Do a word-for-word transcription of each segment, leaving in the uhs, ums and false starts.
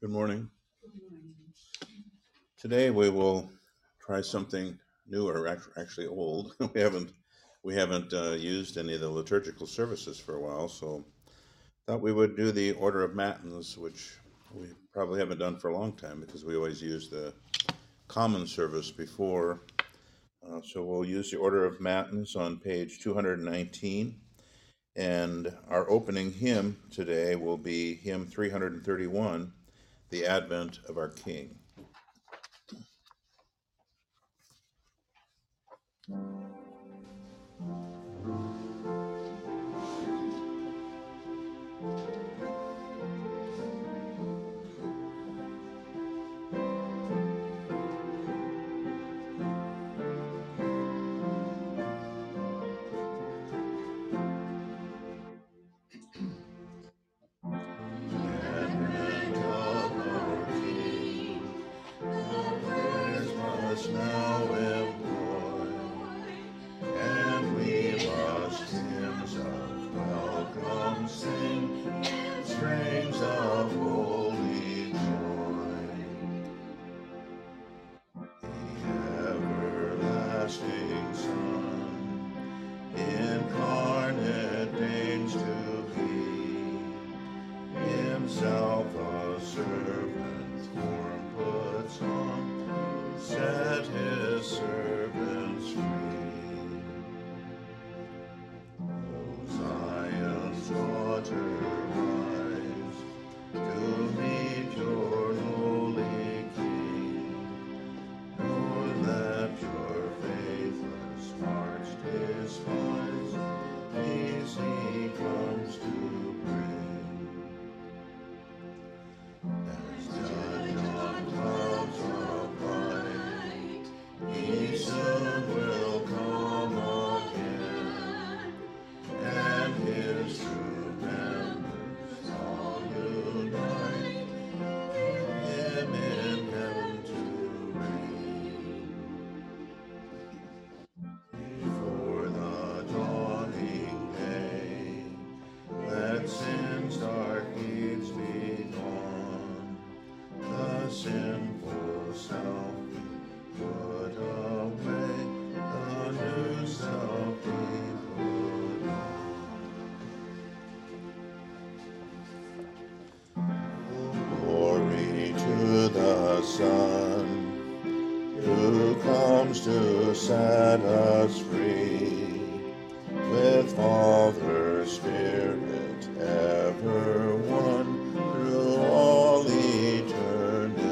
Good morning. Today we will try something new, or act- actually old. we haven't we haven't uh, used any of the liturgical services for a while, so thought we would do the Order of Matins, which we probably haven't done for a long time because we always use the common service before. Uh, so we'll use the Order of Matins on page two hundred nineteen, and our opening hymn today will be hymn three hundred thirty-one, "The Advent of Our King." Advent of our King, the prayers must now employ, and we must hymns of welcome sing, strains of holy joy. The everlasting Son, incarnate deigns to be, himself a servant's form puts on, set his servants free. O Zion's daughter, rise to meet your lowly King. Know that your faithless hearts despise, peace he comes to bring. As judge on clouds of light, he soon will come again, and his true members all unite, him in heaven to reign. Before the dawning day, let sin's dark deeds be gone, the sinful self be put away, the new self be put on. Glory to the Son, who comes to set us free, with Father, Spirit, ever one, through all eternity.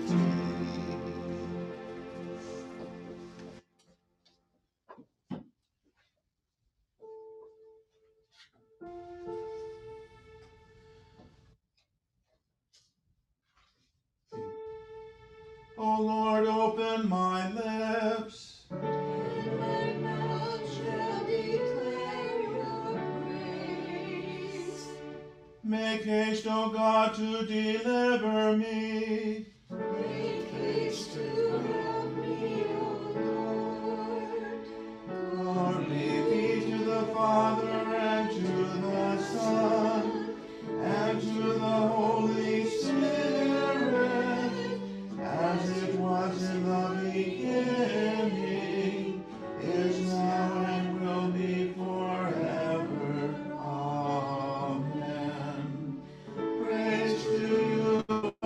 O Lord, open my lips, and my mouth shall declare your praise. make haste, O God, to deliver me. Make haste to help me, O Lord. Glory be to the Father, and to the Son, and to the Holy Spirit, as it was in the beginning, is now, and will be forever. Amen. Praise to you,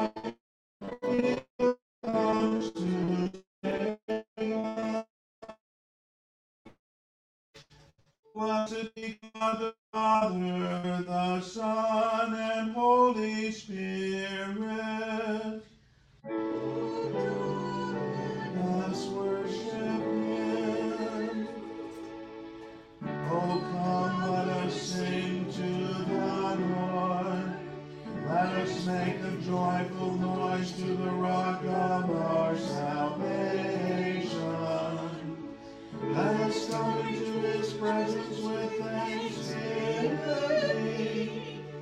He comes to save. Blessed be God the Father, the Son, and Holy Spirit. Let us worship Him. Oh, come, let us sing to the Lord. Let us make a joyful noise to the rock of our salvation. Let us come into His presence with thanksgiving,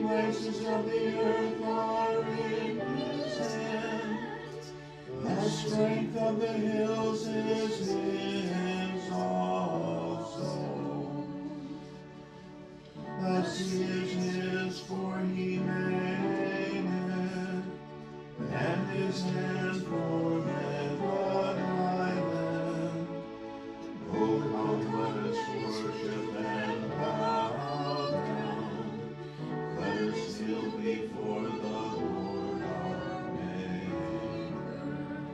places of the earth are in his hands. The strength of the hills is his also. The sea is his, for he made it, and his hand formed the dry land. Oh, come, let us worship and bow down. Let us kneel before the Lord our Maker.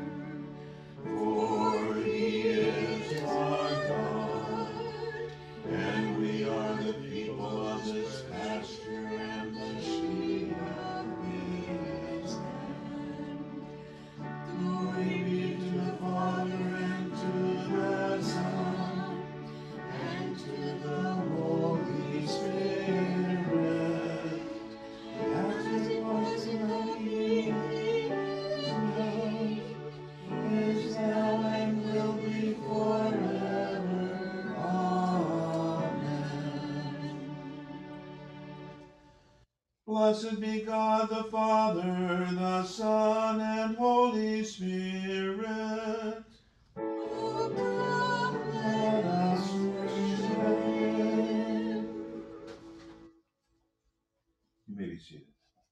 For he is our God, and we are the people of his pasture and the sheep of his hand. Glory be to the Father and to the Son and to the Holy Spirit, as it was in the beginning, is now, and will be forever. Amen. Blessed be God the Father, the Son, and Holy Spirit. Oh, come, Let us worship him. You may be seated.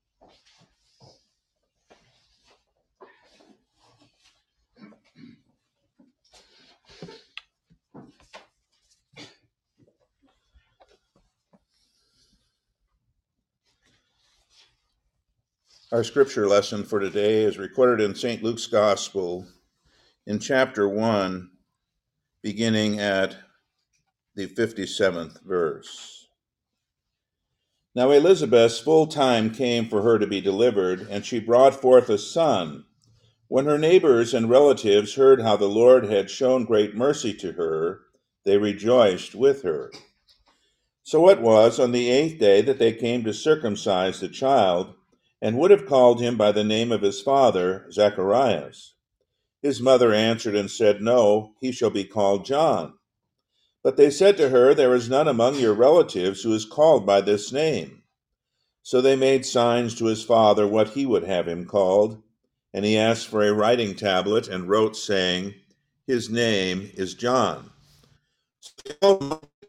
Our scripture lesson for today is recorded in Saint Luke's Gospel in chapter one, beginning at the fifty-seventh verse. Now Elizabeth's full time came for her to be delivered, and she brought forth a son. When her neighbors and relatives heard how the Lord had shown great mercy to her, they rejoiced with her. So it was on the eighth day that they came to circumcise the child, and would have called him by the name of his father, Zacharias. His mother answered and said, No, he shall be called John. But they said to her, There is none among your relatives who is called by this name. So they made signs to his father what he would have him called, and he asked for a writing tablet and wrote, saying, His name is John. So he held his mouth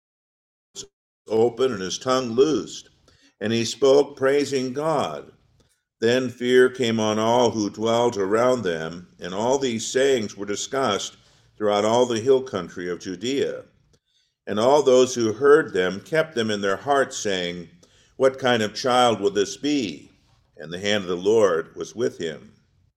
open and his tongue loosed, and he spoke, praising God. Then fear came on all who dwelt around them, and all these sayings were discussed throughout all the hill country of Judea. And all those who heard them kept them in their hearts, saying, What kind of child will this be? And the hand of the Lord was with him.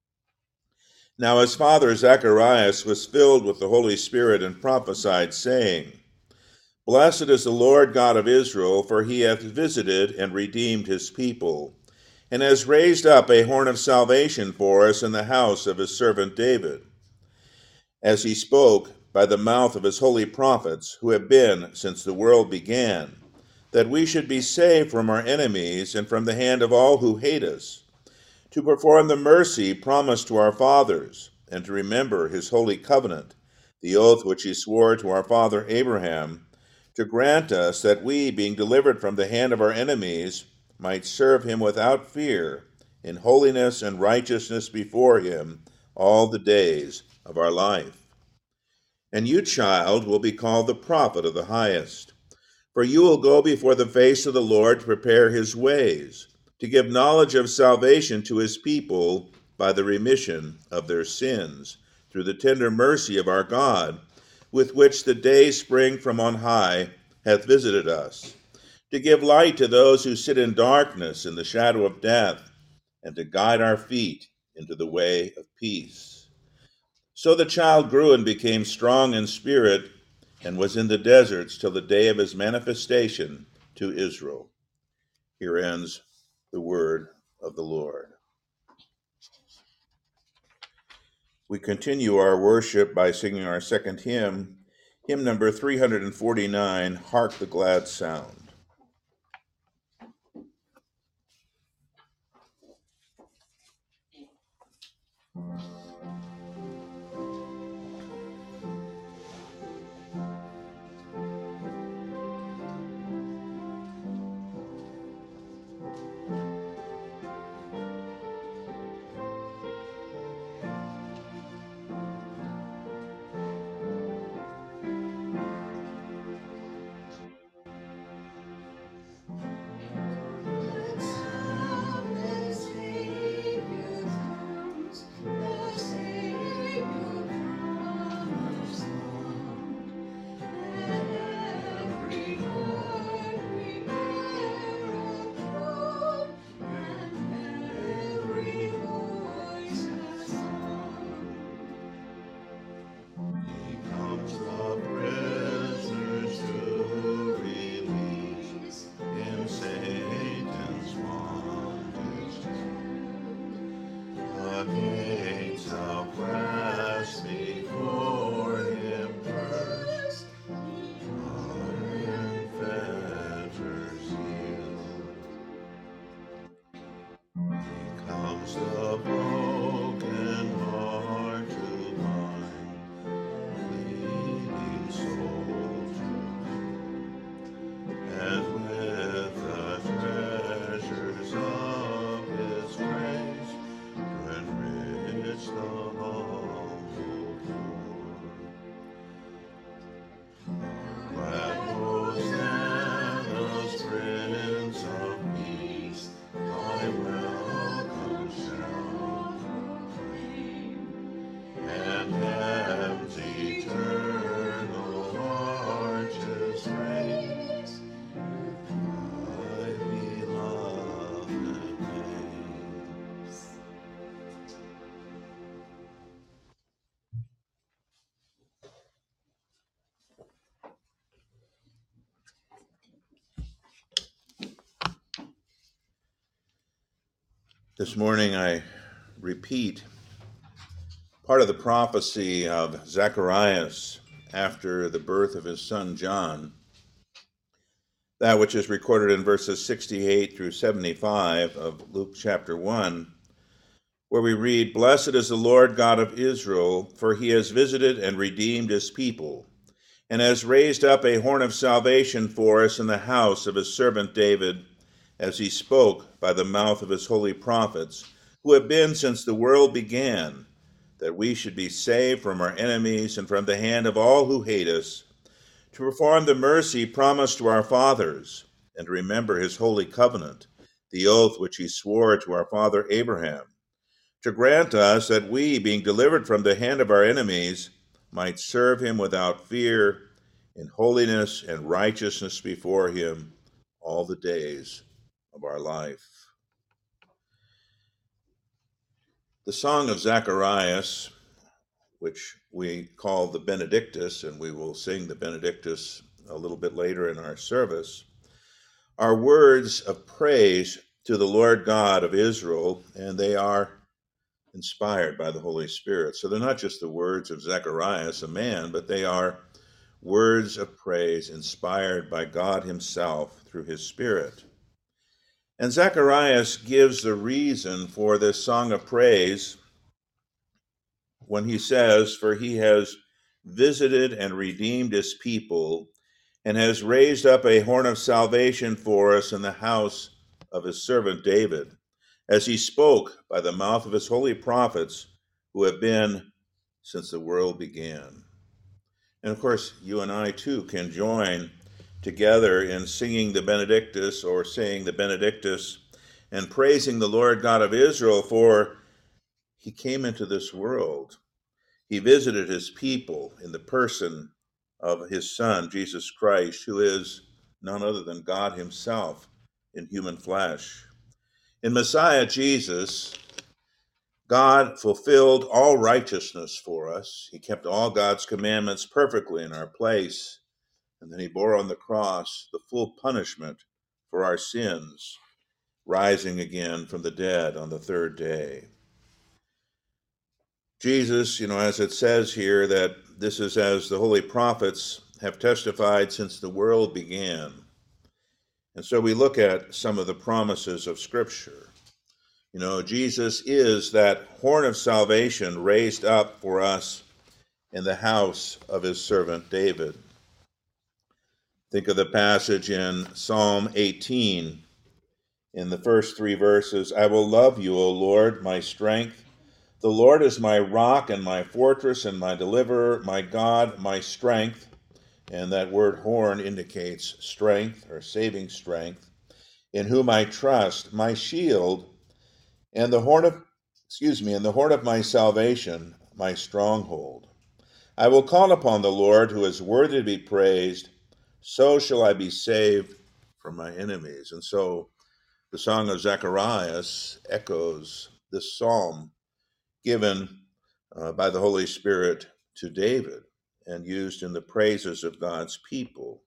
Now his father Zacharias was filled with the Holy Spirit and prophesied, saying, Blessed is the Lord God of Israel, for he hath visited and redeemed his people, and has raised up a horn of salvation for us in the house of his servant David, as he spoke by the mouth of his holy prophets, who have been since the world began, that we should be saved from our enemies and from the hand of all who hate us, to perform the mercy promised to our fathers, and to remember his holy covenant, the oath which he swore to our father Abraham, to grant us that we, being delivered from the hand of our enemies, might serve him without fear, in holiness and righteousness before him all the days of our life. And you, child, will be called the prophet of the highest, for you will go before the face of the Lord to prepare his ways, to give knowledge of salvation to his people by the remission of their sins, through the tender mercy of our God, with which the day spring from on high hath visited us, to give light to those who sit in darkness and the shadow of death, and to guide our feet into the way of peace. So the child grew and became strong in spirit, and was in the deserts till the day of his manifestation to Israel. Here ends the word of the Lord. We continue our worship by singing our second hymn, hymn number three forty-nine, Hark the Glad Sound. This morning I repeat part of the prophecy of Zacharias after the birth of his son John, that which is recorded in verses sixty-eight through seventy-five of Luke chapter one, where we read, "Blessed is the Lord God of Israel, for he has visited and redeemed his people, and has raised up a horn of salvation for us in the house of his servant David, as he spoke by the mouth of his holy prophets, who have been since the world began, that we should be saved from our enemies and from the hand of all who hate us, to perform the mercy promised to our fathers, and to remember his holy covenant, the oath which he swore to our father Abraham, to grant us that we, being delivered from the hand of our enemies, might serve him without fear, in holiness and righteousness before him all the days of our life." The Song of Zacharias, which we call the Benedictus, and we will sing the Benedictus a little bit later in our service, are words of praise to the Lord God of Israel, and they are inspired by the Holy Spirit. So they're not just the words of Zacharias, a man, but they are words of praise inspired by God himself through his Spirit. And Zacharias gives the reason for this song of praise when he says, "For he has visited and redeemed his people, and has raised up a horn of salvation for us in the house of his servant David, as he spoke by the mouth of his holy prophets, who have been since the world began." And of course, you and I too can join together in singing the Benedictus, or saying the Benedictus, and praising the Lord God of Israel, for he came into this world. He visited his people in the person of his Son, Jesus Christ, who is none other than God himself in human flesh. In Messiah Jesus, God fulfilled all righteousness for us. He kept all God's commandments perfectly in our place. And then he bore on the cross the full punishment for our sins, rising again from the dead on the third day. Jesus, you know, as it says here, that this is as the holy prophets have testified since the world began. And so we look at some of the promises of Scripture. You know, Jesus is that horn of salvation raised up for us in the house of his servant David. Think of the passage in Psalm eighteen, in the first three verses. "I will love you, O Lord, my strength. The Lord is my rock and my fortress and my deliverer, my God, my strength." And that word horn indicates strength or saving strength. "In whom I trust, my shield, and the horn of, excuse me, and the horn of my salvation, my stronghold. I will call upon the Lord, who is worthy to be praised. So shall I be saved from my enemies." And so the Song of Zacharias echoes this psalm given uh, by the Holy Spirit to David and used in the praises of God's people.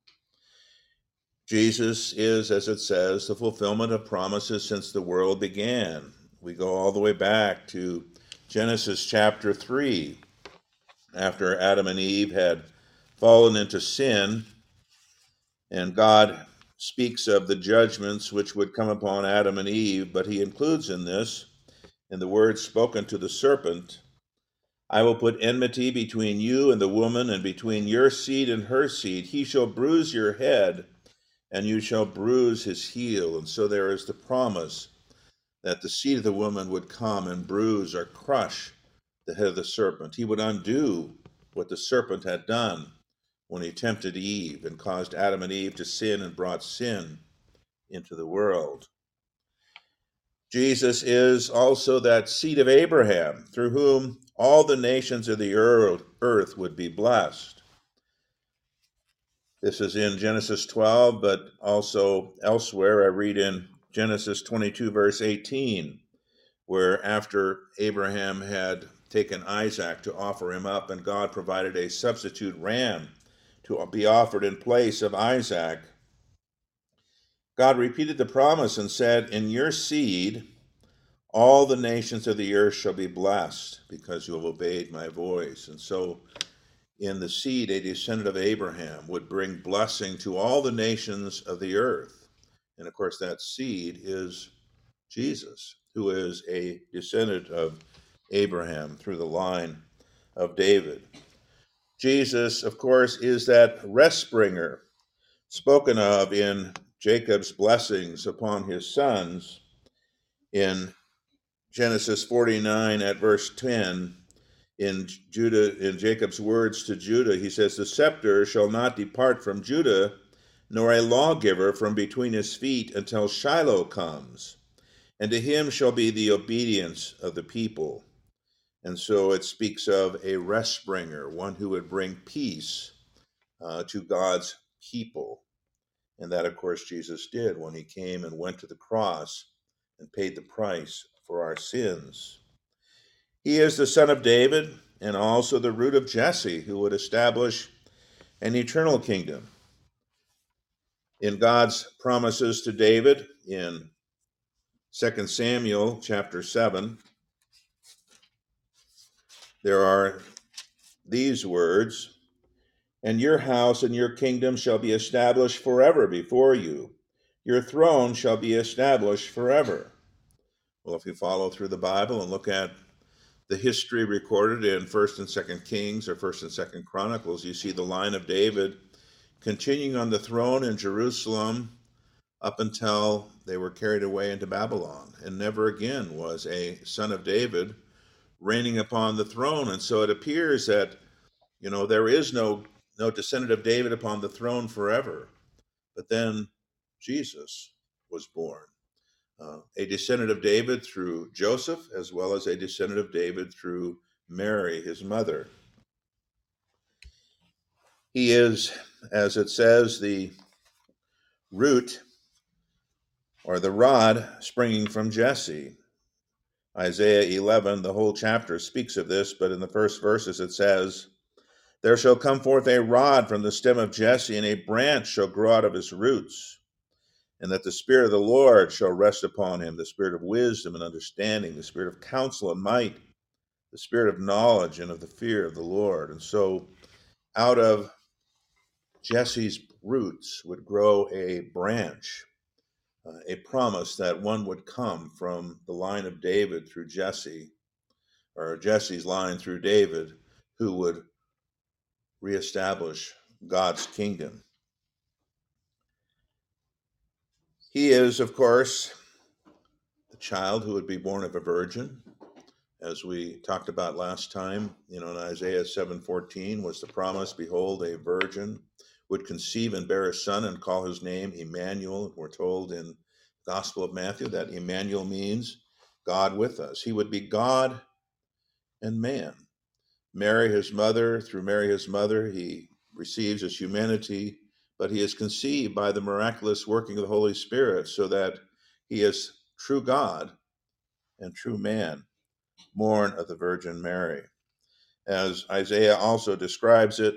Jesus is, as it says, the fulfillment of promises since the world began. We go all the way back to Genesis chapter three. After Adam and Eve had fallen into sin, and God speaks of the judgments which would come upon Adam and Eve, but he includes in this, in the words spoken to the serpent, "I will put enmity between you and the woman, and between your seed and her seed. He shall bruise your head, and you shall bruise his heel." And so there is the promise that the seed of the woman would come and bruise or crush the head of the serpent. He would undo what the serpent had done when he tempted Eve and caused Adam and Eve to sin and brought sin into the world. Jesus is also that seed of Abraham, through whom all the nations of the earth would be blessed. This is in Genesis twelve, but also elsewhere. I read in Genesis twenty-two, verse eighteen, where after Abraham had taken Isaac to offer him up, and God provided a substitute ram to be offered in place of Isaac, God repeated the promise and said, "In your seed, All the nations of the earth shall be blessed because you have obeyed my voice. And so in the seed, a descendant of Abraham would bring blessing to all the nations of the earth. And of course, that seed is Jesus, who is a descendant of Abraham through the line of David. Jesus, of course, is that rest bringer spoken of in Jacob's blessings upon his sons in Genesis forty-nine at verse ten. In Judah, in Jacob's words to Judah, he says, "The scepter shall not depart from Judah, nor a lawgiver from between his feet until Shiloh comes, and to him shall be the obedience of the people." And so it speaks of a rest bringer, one who would bring peace uh, to God's people. And that, of course, Jesus did when he came and went to the cross and paid the price for our sins. He is the son of David and also the root of Jesse, who would establish an eternal kingdom. In God's promises to David in Second Samuel chapter seven, there are these words, "And your house and your kingdom shall be established forever before you. Your throne shall be established forever." Well, if you follow through the Bible and look at the history recorded in First and Second Kings or First and Second Chronicles, you see the line of David continuing on the throne in Jerusalem up until they were carried away into Babylon. And never again was a son of David reigning upon the throne. And so it appears that, you know, there is no, no descendant of David upon the throne forever. But then Jesus was born. Uh, a descendant of David through Joseph, as well as a descendant of David through Mary, his mother. He is, as it says, the root or the rod springing from Jesse. Isaiah eleven, the whole chapter speaks of this, but in the first verses it says, "There shall come forth a rod from the stem of Jesse, and a branch shall grow out of his roots. And that the Spirit of the Lord shall rest upon him, the Spirit of wisdom and understanding, the Spirit of counsel and might, the Spirit of knowledge and of the fear of the Lord." And so out of Jesse's roots would grow a branch, uh, a promise that one would come from the line of David through Jesse, or Jesse's line through David, who would reestablish God's kingdom. He is, of course, the child who would be born of a virgin. As we talked about last time, you know, in Isaiah seven fourteen was the promise, "Behold, a virgin would conceive and bear a son and call his name Emmanuel." We're told in the Gospel of Matthew that Emmanuel means God with us. He would be God and man. Mary, his mother, through Mary, his mother, he receives his humanity, but he is conceived by the miraculous working of the Holy Spirit, so that he is true God and true man, born of the Virgin Mary. As Isaiah also describes it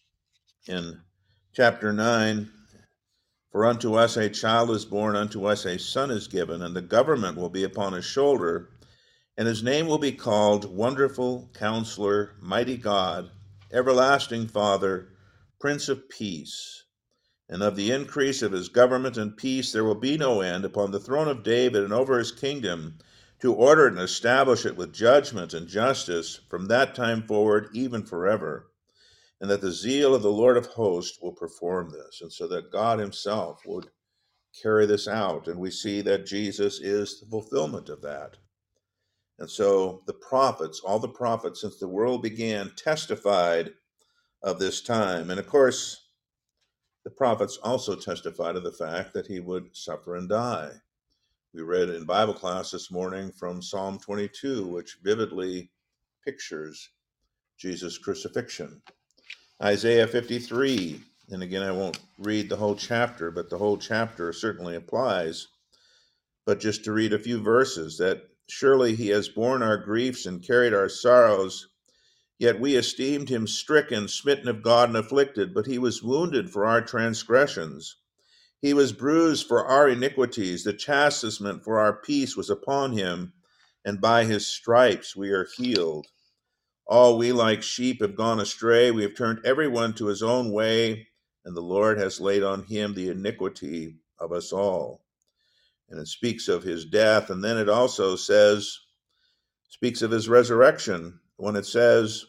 in chapter nine, "For unto us a child is born, unto us a son is given, and the government will be upon his shoulder, and his name will be called Wonderful Counselor, Mighty God, Everlasting Father, Prince of Peace. And of the increase of his government and peace there will be no end upon the throne of David and over his kingdom, to order and establish it with judgment and justice from that time forward, even forever. And that the zeal of the Lord of hosts will perform this." And so that God himself would carry this out. And we see that Jesus is the fulfillment of that. And so the prophets, all the prophets since the world began, testified of this time. And of course, the prophets also testified of the fact that he would suffer and die. We read in Bible class this morning from Psalm twenty-two, which vividly pictures Jesus' crucifixion. Isaiah fifty-three, and again, I won't read the whole chapter, but the whole chapter certainly applies. But just to read a few verses, that surely he has borne our griefs and carried our sorrows, yet we esteemed him stricken, smitten of God, and afflicted, but he was wounded for our transgressions. He was bruised for our iniquities. The chastisement for our peace was upon him, and by his stripes we are healed. All we like sheep have gone astray. We have turned everyone to his own way, and the Lord has laid on him the iniquity of us all. And it speaks of his death, and then it also says, speaks of his resurrection, when it says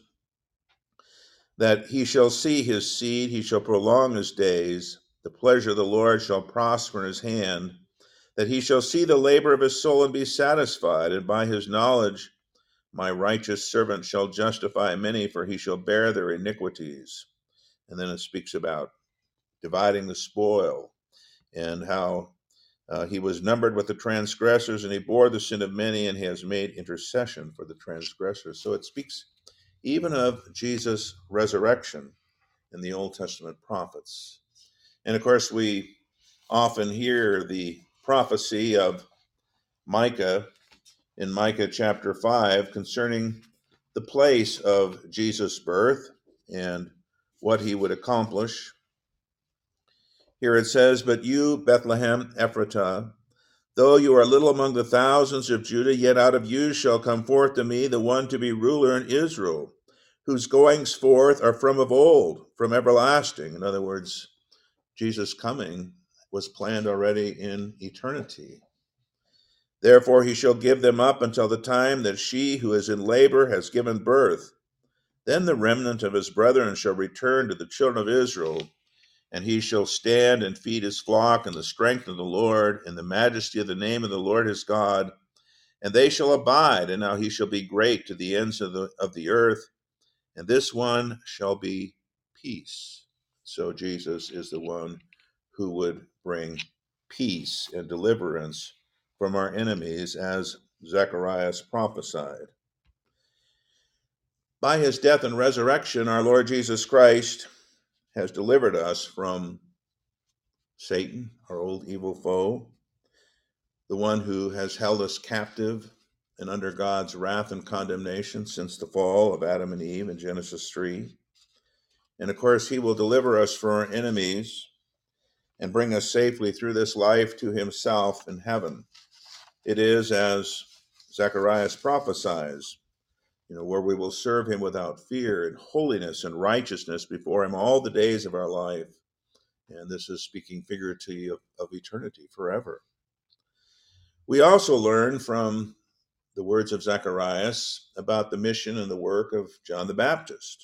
that he shall see his seed, he shall prolong his days, the pleasure of the Lord shall prosper in his hand, that he shall see the labor of his soul and be satisfied, and by his knowledge my righteous servant shall justify many, for he shall bear their iniquities. And then it speaks about dividing the spoil and how uh, he was numbered with the transgressors, and he bore the sin of many, and he has made intercession for the transgressors. So it speaks even of Jesus' resurrection in the Old Testament prophets. And of course, we often hear the prophecy of Micah in Micah chapter five concerning the place of Jesus' birth and what he would accomplish. Here it says, "But you, Bethlehem Ephratah, though you are little among the thousands of Judah, yet out of you shall come forth to me the one to be ruler in Israel, whose goings forth are from of old, from everlasting." In other words, Jesus' coming was planned already in eternity. "Therefore he shall give them up until the time that she who is in labor has given birth. Then the remnant of his brethren shall return to the children of Israel, and he shall stand and feed his flock in the strength of the Lord, in the majesty of the name of the Lord his God. And they shall abide, and now he shall be great to the ends of the, of the earth, and this one shall be peace." So Jesus is the one who would bring peace and deliverance from our enemies, as Zacharias prophesied. By his death and resurrection, our Lord Jesus Christ has delivered us from Satan, our old evil foe, the one who has held us captive and under God's wrath and condemnation since the fall of Adam and Eve in Genesis three. And of course, he will deliver us from our enemies and bring us safely through this life to himself in heaven. It is, as Zacharias prophesies, you know, where we will serve him without fear in holiness and righteousness before him all the days of our life. And this is speaking figuratively of, of eternity forever. We also learn from the words of Zacharias about the mission and the work of John the Baptist,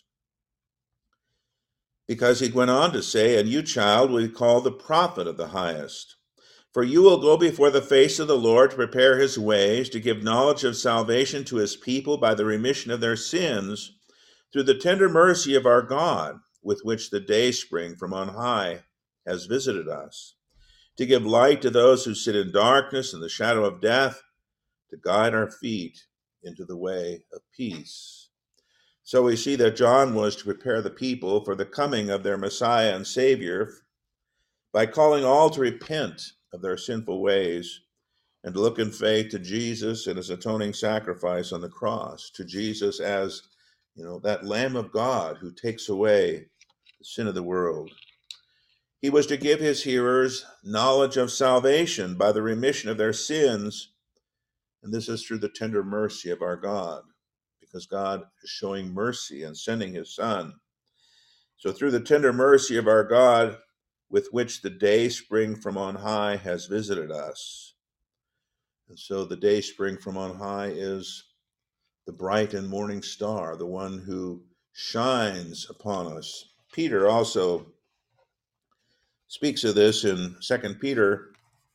because he went on to say, "And you, child, will be called the prophet of the highest. For you will go before the face of the Lord to prepare his ways, to give knowledge of salvation to his people by the remission of their sins, through the tender mercy of our God, with which the dayspring from on high has visited us, to give light to those who sit in darkness and the shadow of death, to guide our feet into the way of peace." So we see that John was to prepare the people for the coming of their Messiah and Savior by calling all to repent of their sinful ways and to look in faith to Jesus and his atoning sacrifice on the cross, to Jesus as, you know, that Lamb of God who takes away the sin of the world. He was to give his hearers knowledge of salvation by the remission of their sins, and this is through the tender mercy of our God, because God is showing mercy and sending his Son. So through the tender mercy of our God, with which the day spring from on high has visited us. And so the day spring from on high is the bright and morning star, the one who shines upon us. Peter also speaks of this in Second Peter.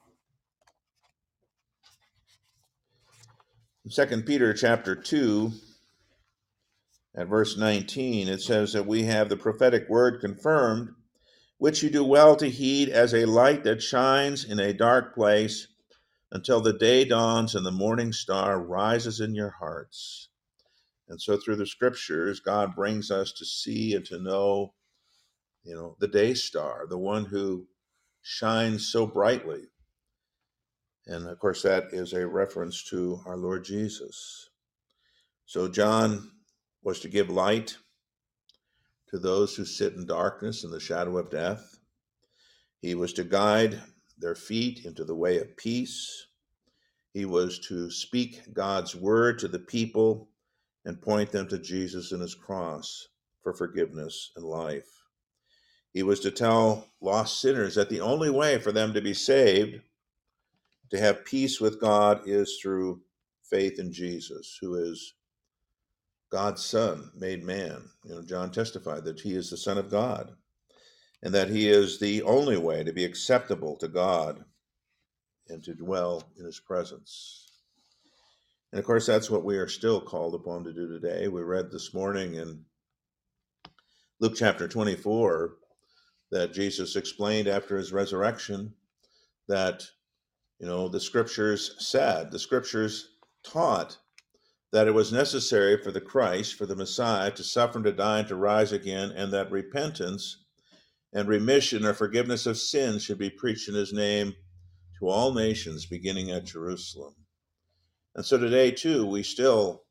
In Second Peter chapter two, at verse nineteen, it says that we have the prophetic word confirmed, which you do well to heed as a light that shines in a dark place until the day dawns and the morning star rises in your hearts. And so through the scriptures, God brings us to see and to know, you know, the day star, the one who shines so brightly. And of course, that is a reference to our Lord Jesus. So John was to give light to those who sit in darkness and the shadow of death. He was to guide their feet into the way of peace. He was to speak God's word to the people and point them to Jesus and his cross for forgiveness and life. He was to tell lost sinners that the only way for them to be saved, to have peace with God, is through faith in Jesus, who is God's Son made man. You know, John testified that he is the Son of God and that he is the only way to be acceptable to God and to dwell in his presence. And of course, that's what we are still called upon to do today. We read this morning in Luke chapter twenty-four that Jesus explained after his resurrection that, you know, the scriptures said, the scriptures taught that it was necessary for the Christ, for the Messiah, to suffer and to die and to rise again, and that repentance and remission or forgiveness of sins should be preached in his name to all nations, beginning at Jerusalem. And so today, too, we still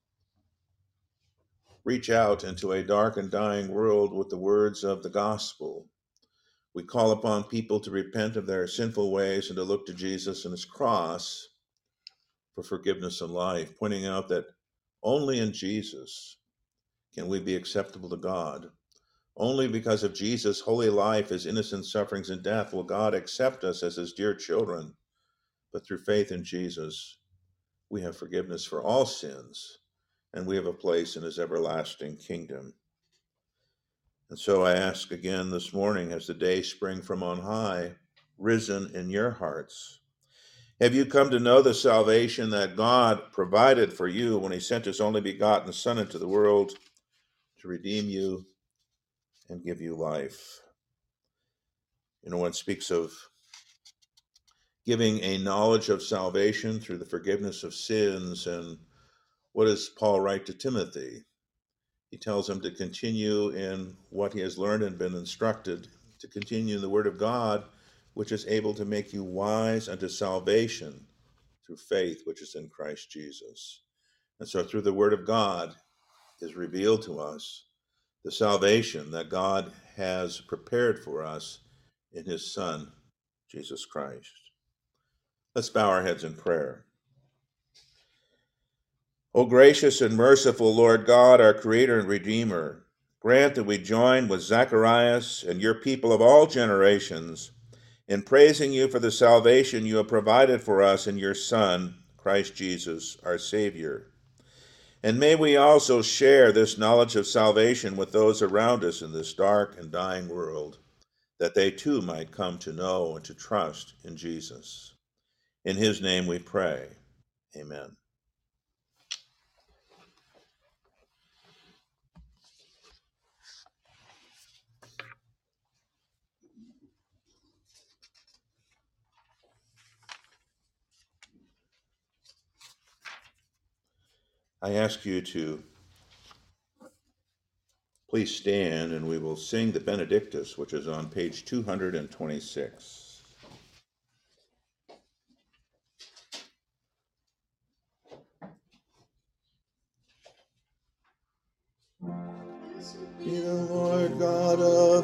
reach out into a dark and dying world with the words of the gospel. We call upon people to repent of their sinful ways and to look to Jesus and his cross for forgiveness and life, pointing out that only in Jesus can we be acceptable to God. Only because of Jesus' holy life, his innocent sufferings and death, will God accept us as his dear children. But through faith in Jesus, we have forgiveness for all sins, and we have a place in his everlasting kingdom. And so I ask again this morning, has the day spring from on high risen in your hearts? Have you come to know the salvation that God provided for you when he sent his only begotten Son into the world to redeem you and give you life? You know, one speaks of giving a knowledge of salvation through the forgiveness of sins. And what does Paul write to Timothy? He tells him to continue in what he has learned and been instructed, to continue in the word of God, which is able to make you wise unto salvation through faith, which is in Christ Jesus. And so through the word of God is revealed to us the salvation that God has prepared for us in his Son, Jesus Christ. Let's bow our heads in prayer. O gracious and merciful Lord God, our Creator and Redeemer, grant that we join with Zacharias and your people of all generations in praising you for the salvation you have provided for us in your Son, Christ Jesus, our Savior. And may we also share this knowledge of salvation with those around us in this dark and dying world, that they too might come to know and to trust in Jesus. In his name we pray. Amen. I ask you to please stand, and we will sing the Benedictus, which is on page two hundred twenty-six. Be the Lord God of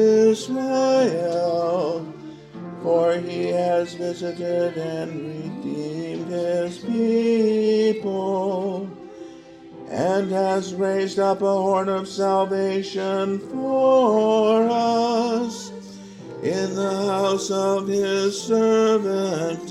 Israel, for he has visited and redeemed his people, and has raised up a horn of salvation for us in the house of his servant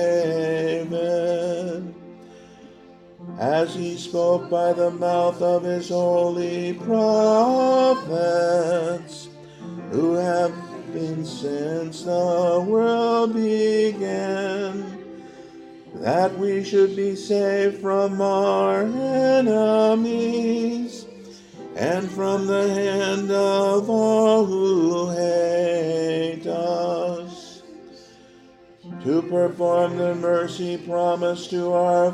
David, as he spoke by the mouth of his holy prophets, who have been since the world began, that we should be saved from our enemies and from the hand of all who hate us, to perform the mercy promised to our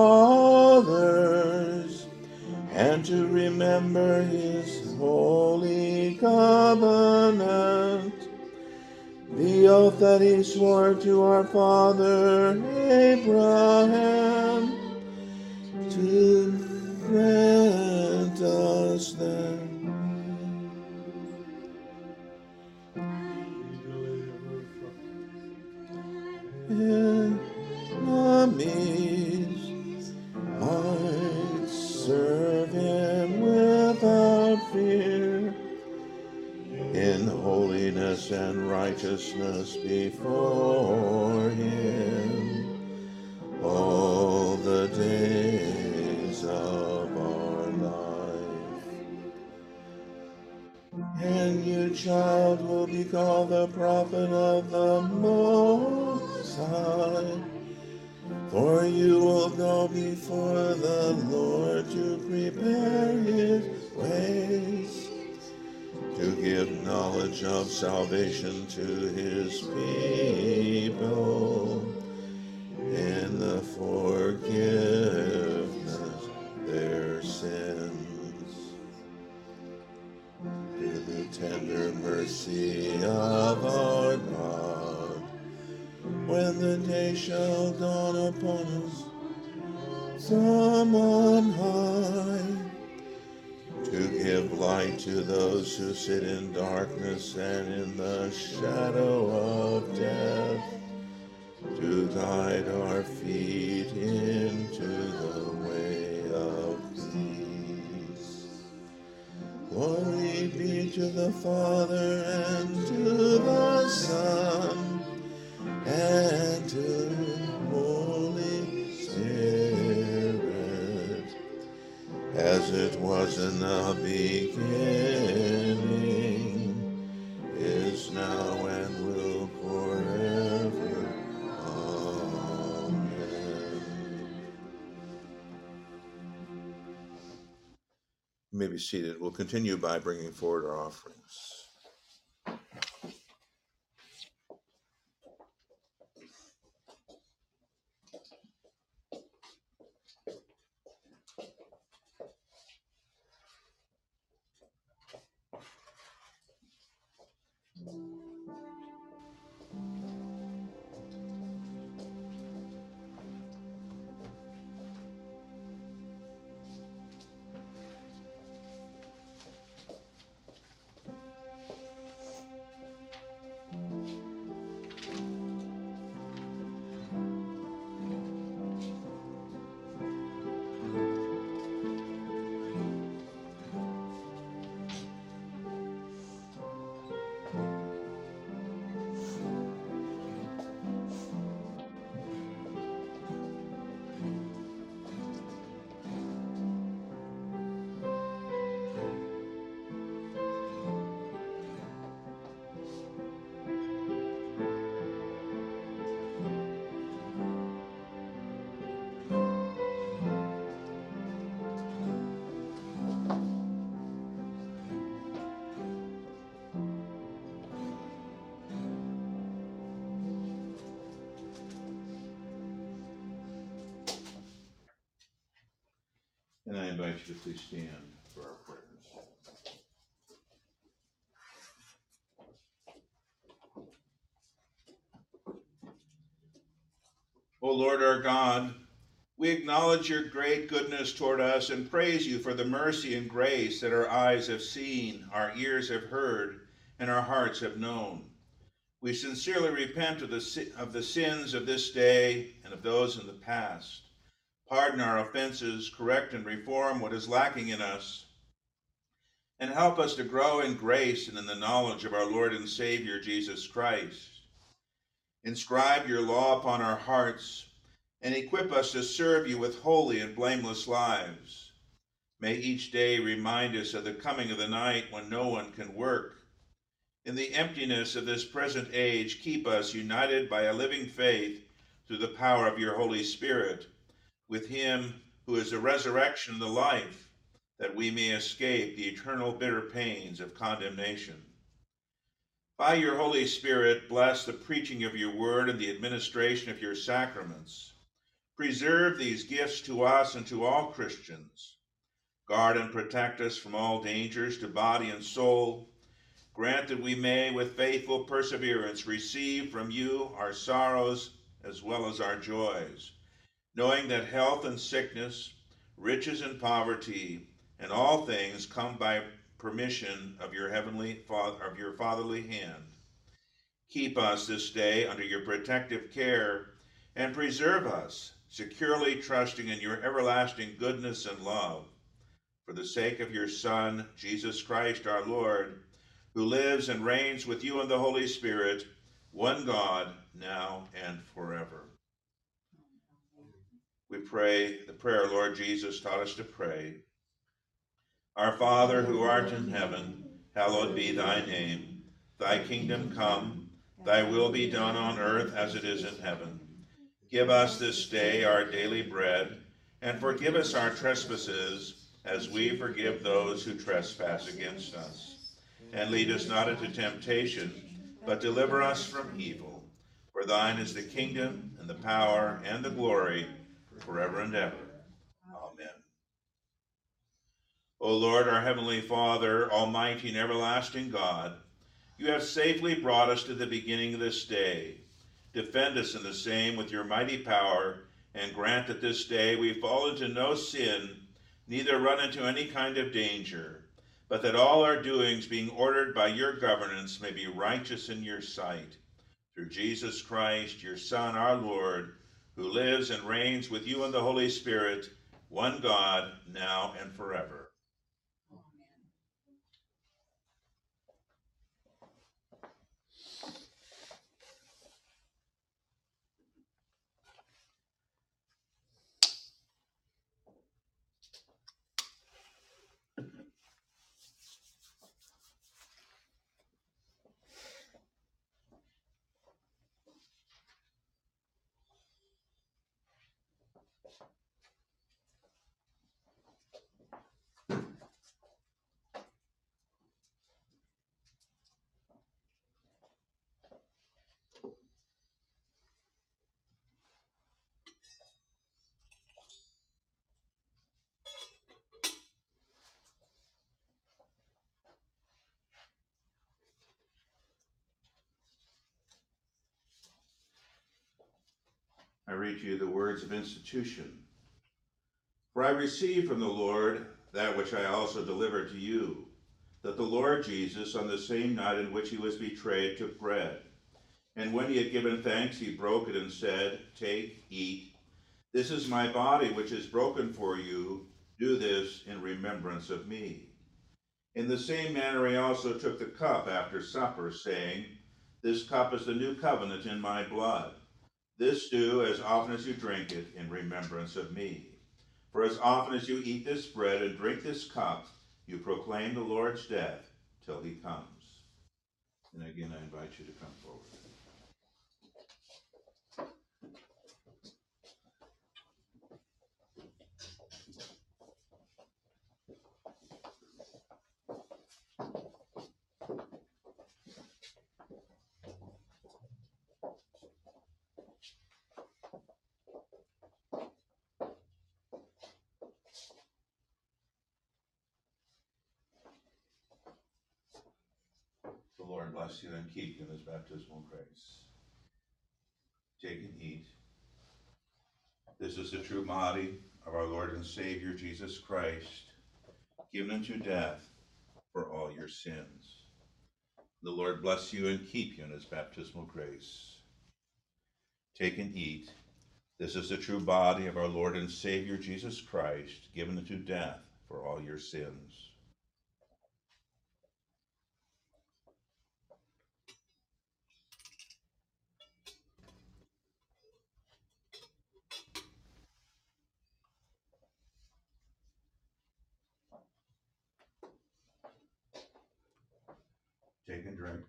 fathers, and to remember his holy covenant, the oath that he swore to our father Abraham, to grant us them. Enemies righteousness before him all the days of our life. And you, child, will be called the prophet of the Most High, for you will go before the Lord to prepare his ways, to give knowledge of salvation to his people, in the forgiveness of their sins. To the tender mercy of our God, when the day shall dawn upon us from on high, to give light to those who sit in darkness and in the shadow of death, to guide our feet into the way of peace. Glory be to the Father, and to the Son, and to the Holy Spirit, as it was in the beginning, is now, and will forever. Amen. You may be seated. We'll continue by bringing forward our offerings. And I invite you to please stand for our prayers. O Lord our God, we acknowledge your great goodness toward us and praise you for the mercy and grace that our eyes have seen, our ears have heard, and our hearts have known. We sincerely repent of the, of the sins of this day and of those in the past. Pardon our offenses, correct and reform what is lacking in us, and help us to grow in grace and in the knowledge of our Lord and Savior, Jesus Christ. Inscribe your law upon our hearts, and equip us to serve you with holy and blameless lives. May each day remind us of the coming of the night when no one can work. In the emptiness of this present age, keep us united by a living faith through the power of your Holy Spirit, with him who is the resurrection and the life, that we may escape the eternal bitter pains of condemnation. By your Holy Spirit, bless the preaching of your word and the administration of your sacraments. Preserve these gifts to us and to all Christians. Guard and protect us from all dangers to body and soul. Grant that we may, with faithful perseverance, receive from you our sorrows as well as our joys, knowing that health and sickness, riches and poverty, and all things come by permission of your heavenly Father, of your fatherly hand. Keep us this day under your protective care, and preserve us, securely trusting in your everlasting goodness and love. For the sake of your Son, Jesus Christ our Lord, who lives and reigns with you in the Holy Spirit, one God, now and forever. We pray the prayer our Lord Jesus taught us to pray. Our Father, who art in heaven, hallowed be thy name. Thy kingdom come, thy will be done on earth as it is in heaven. Give us this day our daily bread, and forgive us our trespasses, as we forgive those who trespass against us. And lead us not into temptation, but deliver us from evil. For thine is the kingdom, and the power, and the glory, forever and ever. Amen. O Lord, our heavenly Father, almighty and everlasting God, you have safely brought us to the beginning of this day. Defend us in the same with your mighty power, and grant that this day we fall into no sin, neither run into any kind of danger, but that all our doings, being ordered by your governance, may be righteous in your sight. Through Jesus Christ, your Son, our Lord, who lives and reigns with you in the Holy Spirit, one God, now and forever. I read to you the words of institution. For I received from the Lord that which I also delivered to you, that the Lord Jesus, on the same night in which he was betrayed, took bread. And when he had given thanks, he broke it and said, Take, eat. This is my body, which is broken for you. Do this in remembrance of me. In the same manner he also took the cup after supper, saying, This cup is the new covenant in my blood. This do as often as you drink it in remembrance of me. For as often as you eat this bread and drink this cup, you proclaim the Lord's death till he comes. And again, I invite you to come forward. The Lord bless you and keep you in his baptismal grace. Take and eat. This is the true body of our Lord and Savior Jesus Christ, given unto death for all your sins. The Lord bless you and keep you in his baptismal grace. Take and eat. This is the true body of our Lord and Savior Jesus Christ, given unto death for all your sins. Take and drink.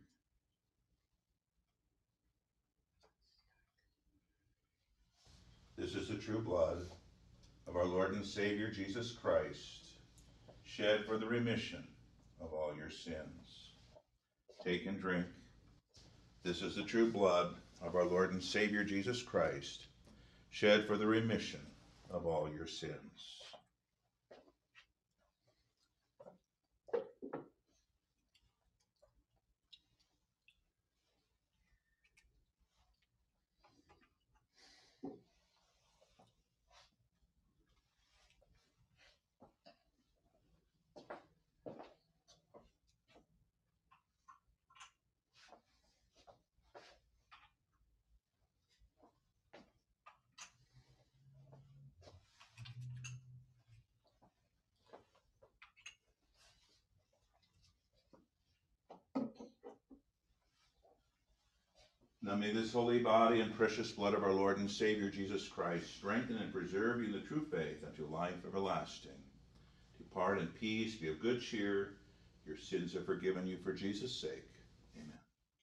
This is the true blood of our Lord and Savior Jesus Christ, shed for the remission of all your sins. Take and drink. This is the true blood of our Lord and Savior Jesus Christ, shed for the remission of all your sins. Now may this holy body and precious blood of our Lord and Savior Jesus Christ strengthen and preserve you in the true faith unto life everlasting. Depart in peace, be of good cheer. Your sins are forgiven you for Jesus' sake. Amen.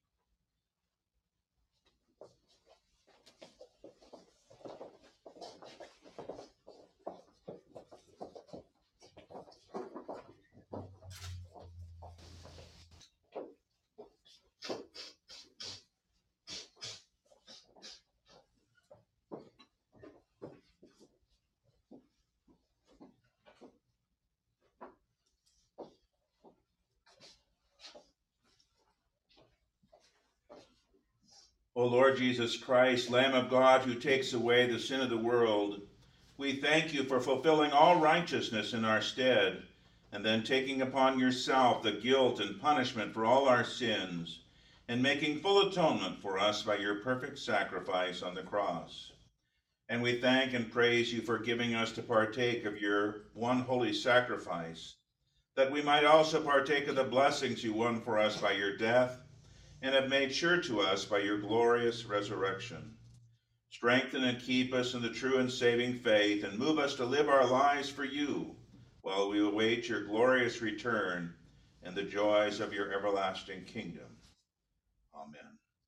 O Lord Jesus Christ, Lamb of God, who takes away the sin of the world, we thank you for fulfilling all righteousness in our stead, and then taking upon yourself the guilt and punishment for all our sins, and making full atonement for us by your perfect sacrifice on the cross. And we thank and praise you for giving us to partake of your one holy sacrifice, that we might also partake of the blessings you won for us by your death, and have made sure to us by your glorious resurrection. Strengthen and keep us in the true and saving faith, and move us to live our lives for you, while we await your glorious return and the joys of your everlasting kingdom. Amen.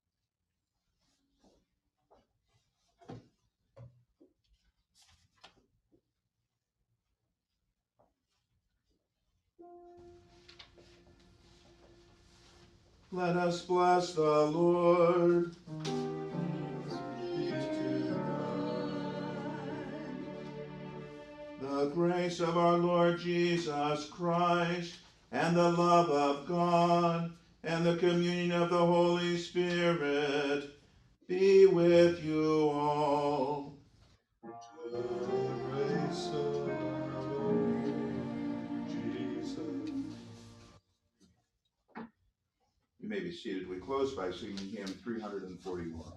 Let us bless the Lord. The grace of our Lord Jesus Christ, and the love of God, and the communion of the Holy Spirit be with you all. To the grace of our Lord Jesus. You may be seated. We close by singing hymn three hundred forty-one.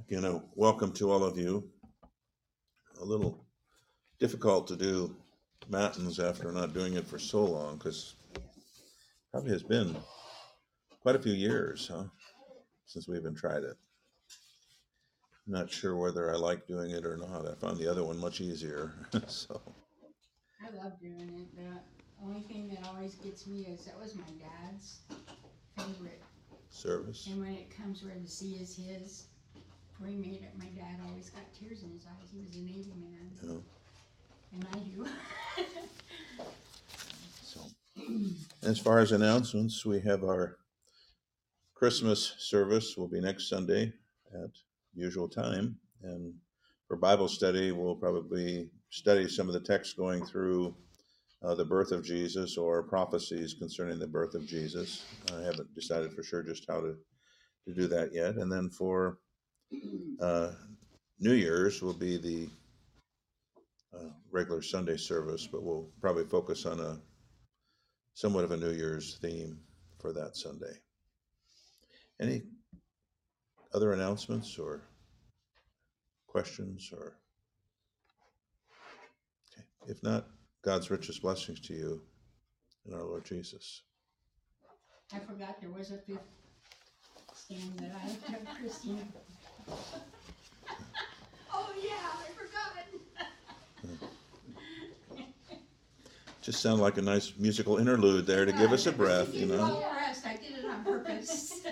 Again, a welcome to all of you. A little difficult to do matins after not doing it for so long, because probably has been quite a few years, huh, since we even tried it. I'm not sure whether I like doing it or not. I found the other one much easier. So I love doing it. The only thing that always gets me is that was my dad's favorite. service. And when it comes where the sea is his, before he made it, my dad always got tears in his eyes. He was a Navy man, Yeah. and I do. So as far as announcements, we have our Christmas service will be next Sunday at usual time. And for Bible study, we'll probably study some of the texts going through uh, the birth of Jesus or prophecies concerning the birth of Jesus. I haven't decided for sure just how to, to do that yet. And then for uh, New Year's will be the uh, regular Sunday service, but we'll probably focus on a somewhat of a New Year's theme for that Sunday. Any other announcements or questions? Or okay. If not, God's richest blessings to you in our Lord Jesus. I forgot there was a fifth stand that I had to have Christine. Oh yeah, I forgot. Just sound like a nice musical interlude there to give us a breath, you Give you know. all the rest. I did it on purpose.